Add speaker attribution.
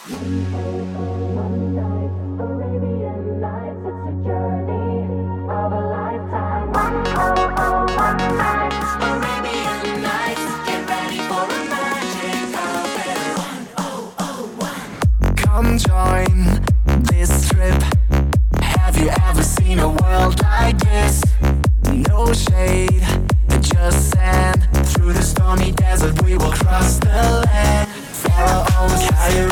Speaker 1: One night, Arabian Nights, it's a journey of a lifetime. One night, Arabian Nights, get ready for a magic carpet.
Speaker 2: Come join this trip. Have you ever seen a world like this? No shade, just sand. Through the stormy desert we will cross the land. Pharaohs,